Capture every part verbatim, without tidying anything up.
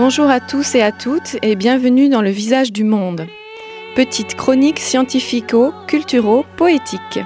Bonjour à tous et à toutes et bienvenue dans Le Visage du Monde. Petite chronique scientifico-culturo-poétique.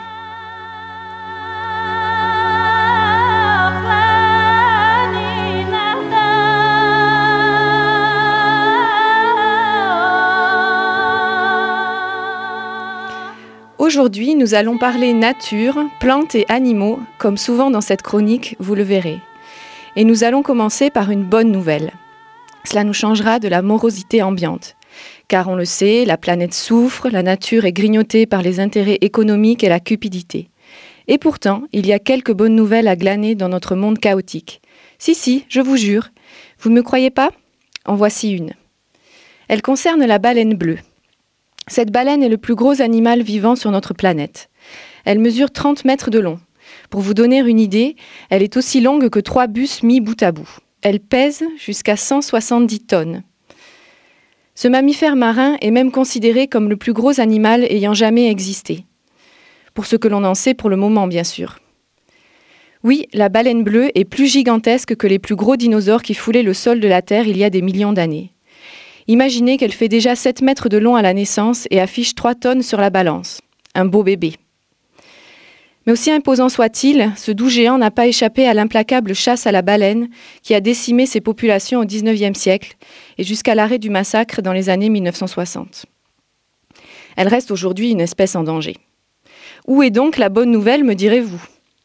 Aujourd'hui, nous allons parler nature, plantes et animaux, comme souvent dans cette chronique, vous le verrez. Et nous allons commencer par une bonne nouvelle. Cela nous changera de la morosité ambiante. Car on le sait, la planète souffre, la nature est grignotée par les intérêts économiques et la cupidité. Et pourtant, il y a quelques bonnes nouvelles à glaner dans notre monde chaotique. Si, si, je vous jure. Vous ne me croyez pas ? En voici une. Elle concerne la baleine bleue. Cette baleine est le plus gros animal vivant sur notre planète. Elle mesure trente mètres de long. Pour vous donner une idée, elle est aussi longue que trois bus mis bout à bout. Elle pèse jusqu'à cent soixante-dix tonnes. Ce mammifère marin est même considéré comme le plus gros animal ayant jamais existé. Pour ce que l'on en sait pour le moment, bien sûr. Oui, la baleine bleue est plus gigantesque que les plus gros dinosaures qui foulaient le sol de la Terre il y a des millions d'années. Imaginez qu'elle fait déjà sept mètres de long à la naissance et affiche trois tonnes sur la balance. Un beau bébé. Mais aussi imposant soit-il, ce doux géant n'a pas échappé à l'implacable chasse à la baleine qui a décimé ses populations au dix-neuvième siècle et jusqu'à l'arrêt du massacre dans les années mille neuf cent soixante. Elle reste aujourd'hui une espèce en danger. Où est donc la bonne nouvelle, me direz-vous ?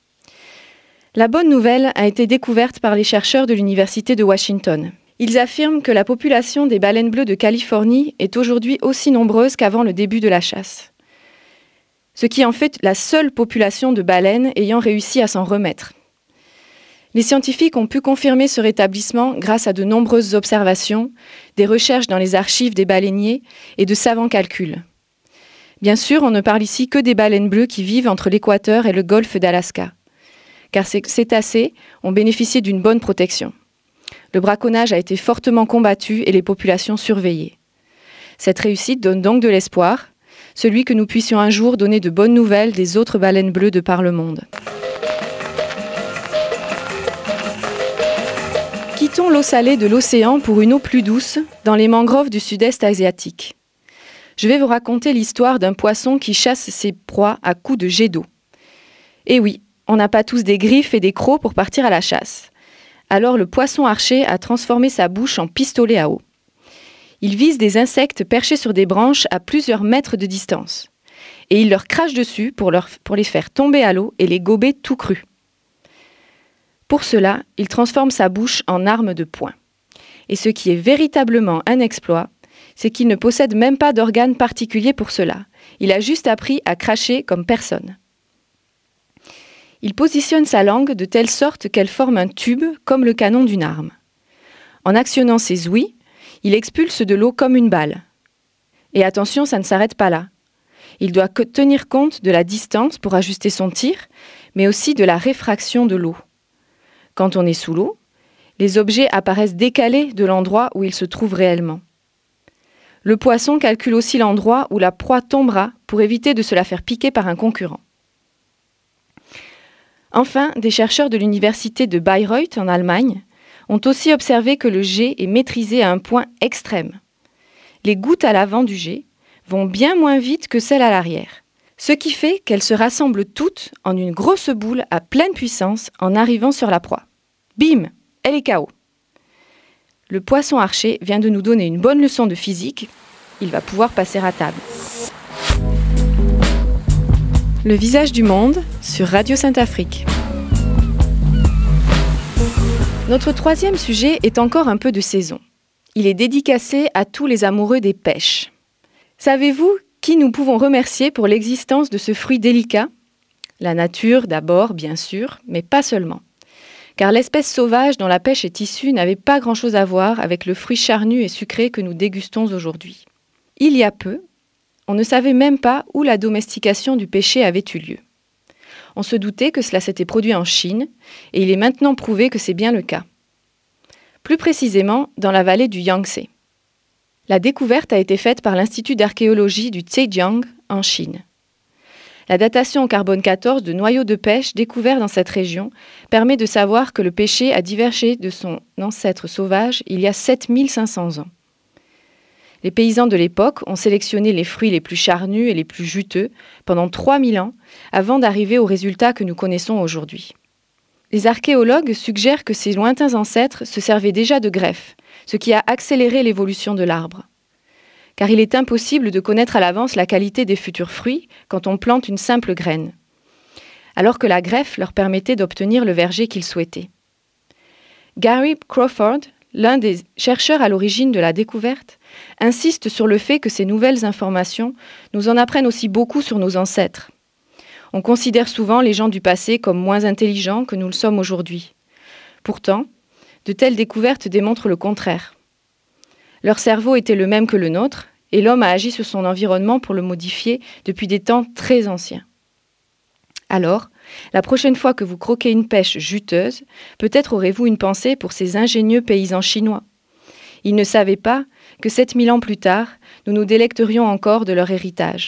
La bonne nouvelle a été découverte par les chercheurs de l'Université de Washington. Ils affirment que la population des baleines bleues de Californie est aujourd'hui aussi nombreuse qu'avant le début de la chasse. Ce qui en fait la seule population de baleines ayant réussi à s'en remettre. Les scientifiques ont pu confirmer ce rétablissement grâce à de nombreuses observations, des recherches dans les archives des baleiniers et de savants calculs. Bien sûr, on ne parle ici que des baleines bleues qui vivent entre l'équateur et le golfe d'Alaska, car ces cétacés ont bénéficié d'une bonne protection. Le braconnage a été fortement combattu et les populations surveillées. Cette réussite donne donc de l'espoir, celui que nous puissions un jour donner de bonnes nouvelles des autres baleines bleues de par le monde. Quittons l'eau salée de l'océan pour une eau plus douce dans les mangroves du sud-est asiatique. Je vais vous raconter l'histoire d'un poisson qui chasse ses proies à coups de jet d'eau. Et oui, on n'a pas tous des griffes et des crocs pour partir à la chasse. Alors le poisson archer a transformé sa bouche en pistolet à eau. Il vise des insectes perchés sur des branches à plusieurs mètres de distance. Et il leur crache dessus pour, leur, pour les faire tomber à l'eau et les gober tout crus. Pour cela, il transforme sa bouche en arme de poing. Et ce qui est véritablement un exploit, c'est qu'il ne possède même pas d'organes particuliers pour cela. Il a juste appris à cracher comme personne. Il positionne sa langue de telle sorte qu'elle forme un tube comme le canon d'une arme. En actionnant ses ouïes, il expulse de l'eau comme une balle. Et attention, ça ne s'arrête pas là. Il doit tenir compte de la distance pour ajuster son tir, mais aussi de la réfraction de l'eau. Quand on est sous l'eau, les objets apparaissent décalés de l'endroit où ils se trouvent réellement. Le poisson calcule aussi l'endroit où la proie tombera pour éviter de se la faire piquer par un concurrent. Enfin, des chercheurs de l'université de Bayreuth en Allemagne ont aussi observé que le jet est maîtrisé à un point extrême. Les gouttes à l'avant du jet vont bien moins vite que celles à l'arrière, ce qui fait qu'elles se rassemblent toutes en une grosse boule à pleine puissance en arrivant sur la proie. Bim, elle est K O. Le poisson archer vient de nous donner une bonne leçon de physique. Il va pouvoir passer à table. Le visage du monde sur Radio Sainte-Afrique. Notre troisième sujet est encore un peu de saison. Il est dédicacé à tous les amoureux des pêches. Savez-vous qui nous pouvons remercier pour l'existence de ce fruit délicat ? La nature d'abord, bien sûr, mais pas seulement. Car l'espèce sauvage dont la pêche est issue n'avait pas grand-chose à voir avec le fruit charnu et sucré que nous dégustons aujourd'hui. Il y a peu, on ne savait même pas où la domestication du pêcher avait eu lieu. On se doutait que cela s'était produit en Chine, et il est maintenant prouvé que c'est bien le cas. Plus précisément, dans la vallée du Yangtze. La découverte a été faite par l'Institut d'archéologie du Zhejiang, en Chine. La datation au carbone quatorze de noyaux de pêche découverts dans cette région permet de savoir que le pêcher a divergé de son ancêtre sauvage il y a sept mille cinq cents ans. Les paysans de l'époque ont sélectionné les fruits les plus charnus et les plus juteux pendant trois mille ans avant d'arriver aux résultats que nous connaissons aujourd'hui. Les archéologues suggèrent que ces lointains ancêtres se servaient déjà de greffes, ce qui a accéléré l'évolution de l'arbre. Car il est impossible de connaître à l'avance la qualité des futurs fruits quand on plante une simple graine, alors que la greffe leur permettait d'obtenir le verger qu'ils souhaitaient. Gary Crawford, l'un des chercheurs à l'origine de la découverte, insiste sur le fait que ces nouvelles informations nous en apprennent aussi beaucoup sur nos ancêtres. On considère souvent les gens du passé comme moins intelligents que nous le sommes aujourd'hui. Pourtant, de telles découvertes démontrent le contraire. Leur cerveau était le même que le nôtre, et l'homme a agi sur son environnement pour le modifier depuis des temps très anciens. Alors, la prochaine fois que vous croquez une pêche juteuse, peut-être aurez-vous une pensée pour ces ingénieux paysans chinois. Ils ne savaient pas que sept mille ans plus tard, nous nous délecterions encore de leur héritage.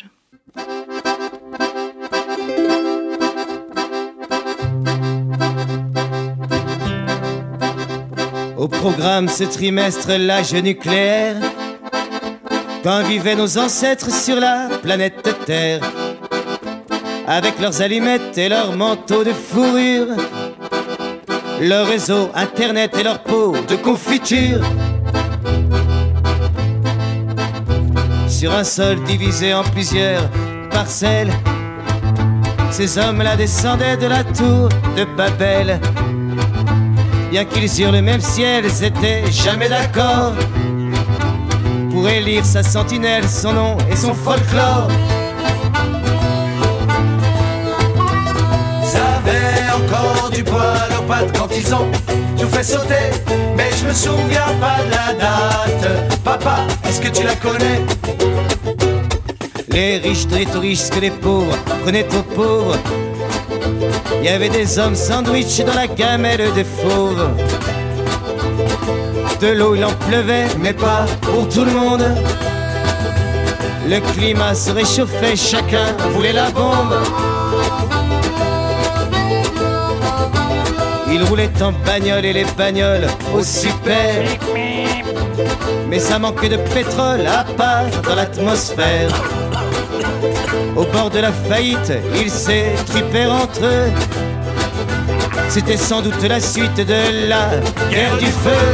Au programme ce trimestre, l'âge nucléaire, quand vivaient nos ancêtres sur la planète Terre, avec leurs allumettes et leurs manteaux de fourrure, leur réseau internet et leur pot de confiture. Sur un sol divisé en plusieurs parcelles, ces hommes-là descendaient de la tour de Babel. Bien qu'ils eurent le même ciel, ils étaient jamais d'accord pour élire sa sentinelle, son nom et son folklore. Ils avaient encore du poil aux pattes quand ils ont tout fait sauter, mais je me souviens pas de la date. Papa, est-ce que tu la connais? Les riches donnaient aux riches ce que les pauvres prenaient aux pauvres. Il y avait des hommes sandwich dans la gamelle des fauves. De l'eau il en pleuvait, mais pas pour tout le monde. Le climat se réchauffait, chacun voulait la bombe. Ils roulaient en bagnole et les bagnoles au super. Mais ça manquait de pétrole à part dans l'atmosphère. Au bord de la faillite, ils s'étripèrent entre eux. C'était sans doute la suite de la guerre du feu.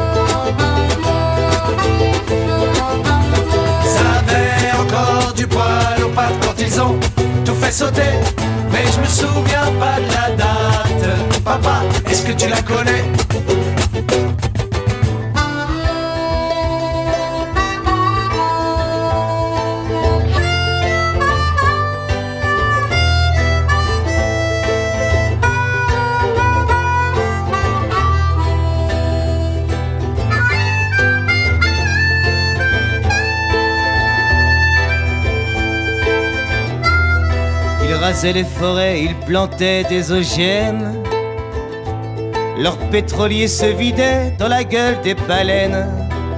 Ils avaient encore du poil aux pattes quand ils ont tout fait sauter, mais je me souviens pas de la date. Papa, est-ce que tu la connais? Ils rasaient les forêts, ils plantaient des O G M. Leurs pétroliers se vidaient dans la gueule des baleines.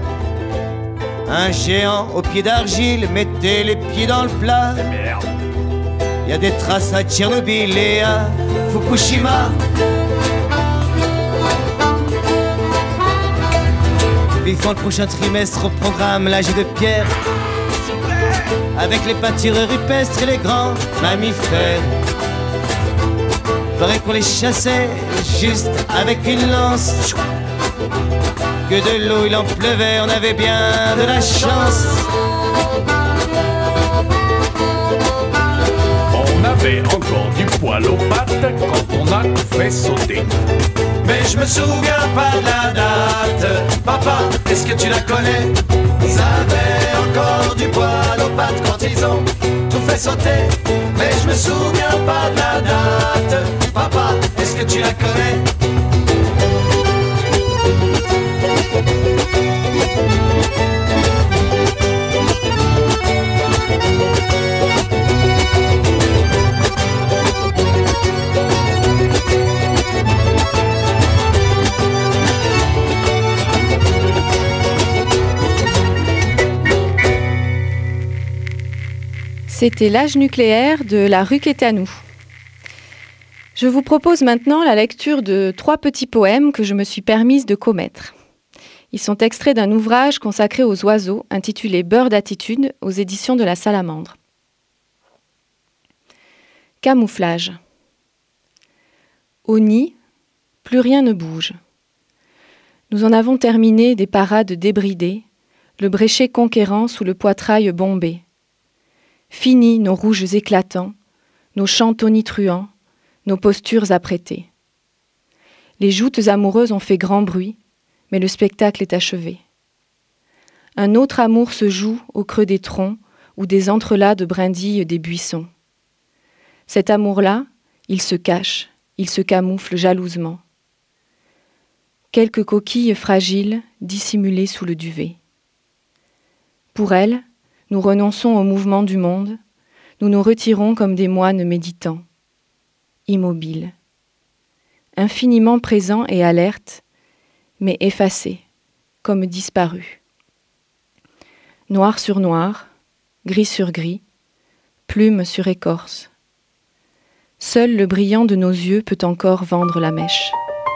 Un géant aux pieds d'argile mettait les pieds dans le plat. Il y a des traces à Tchernobyl et à Fukushima. Vivant le prochain trimestre au programme l'âge de pierre, avec les pâtures rupestres et les grands mammifères. Paraît qu'on les chassait juste avec une lance, que de l'eau il en pleuvait, on avait bien de la chance. On avait encore du poil aux pattes quand on a tout fait sauter, mais je me souviens pas de la date. Papa, est-ce que tu la connais? Ils avaient encore du poil aux pattes quand ils ont tout fait sauter, mais je me souviens pas de la date. Papa, est-ce que tu la connais? C'était l'âge nucléaire de la rue qui était à nous. Je vous propose maintenant la lecture de trois petits poèmes que je me suis permise de commettre. Ils sont extraits d'un ouvrage consacré aux oiseaux intitulé Beurre d'attitude aux éditions de la Salamandre. Camouflage. Au nid, plus rien ne bouge. Nous en avons terminé des parades débridées, le bréchet conquérant sous le poitrail bombé. Finis nos rouges éclatants, nos chants tonitruants, nos postures apprêtées. Les joutes amoureuses ont fait grand bruit, mais le spectacle est achevé. Un autre amour se joue au creux des troncs ou des entrelacs de brindilles des buissons. Cet amour-là, il se cache, il se camoufle jalousement. Quelques coquilles fragiles dissimulées sous le duvet. Pour elle, nous renonçons au mouvement du monde, nous nous retirons comme des moines méditants, immobiles, infiniment présents et alertes, mais effacés, comme disparus. Noir sur noir, gris sur gris, plume sur écorce. Seul le brillant de nos yeux peut encore vendre la mèche.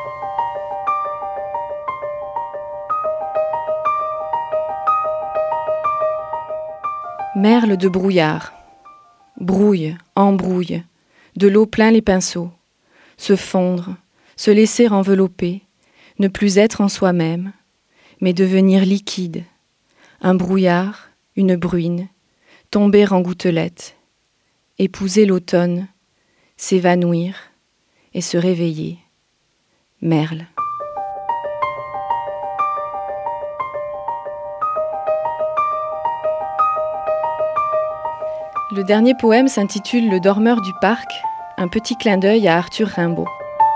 Merle de brouillard, brouille, embrouille, de l'eau plein les pinceaux, se fondre, se laisser envelopper, ne plus être en soi-même, mais devenir liquide, un brouillard, une bruine, tomber en gouttelettes, épouser l'automne, s'évanouir et se réveiller. Merle. Le dernier poème s'intitule « Le dormeur du parc », un petit clin d'œil à Arthur Rimbaud.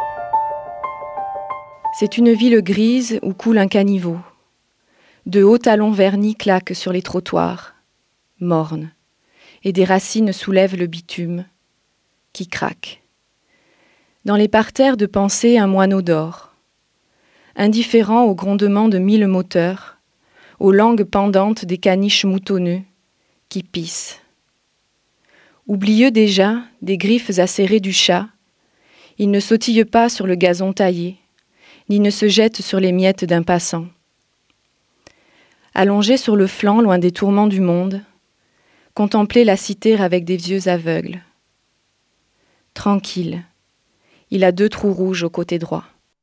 C'est une ville grise où coule un caniveau. De hauts talons vernis claquent sur les trottoirs, mornes, et des racines soulèvent le bitume, qui craque. Dans les parterres de pensée, un moineau dort. Indifférent au grondement de mille moteurs, aux langues pendantes des caniches moutonneux, qui pissent. Oublieux déjà des griffes acérées du chat, il ne sautille pas sur le gazon taillé, ni ne se jette sur les miettes d'un passant. Allongé sur le flanc loin des tourments du monde, contempler la cité avec des yeux aveugles. Tranquille, il a deux trous rouges au côté droit.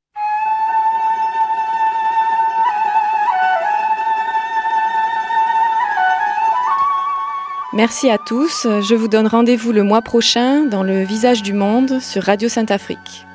Merci à tous. Je vous donne rendez-vous le mois prochain dans Le Visage du Monde sur Radio Sainte-Afrique.